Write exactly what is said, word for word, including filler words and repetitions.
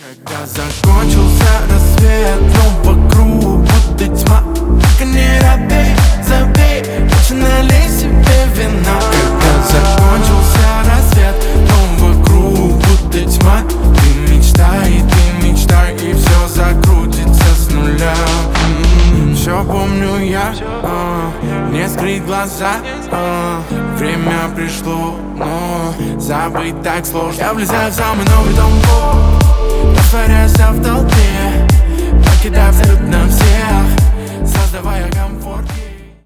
Когда закончился рассвет, но вокруг будто тьма. Только не робей, забей, лучше налей себе вина. Когда закончился рассвет, но вокруг будто тьма. Ты мечтай, ты мечтай, и все закрутится с нуля. М-м-м. Все помню я, а, не скрыть глаза, а, время пришло, но забыть так сложно. Я влезаю в самый новый дом, растворяйся в толпе, покидая абсолютно всех, создавая комфорт.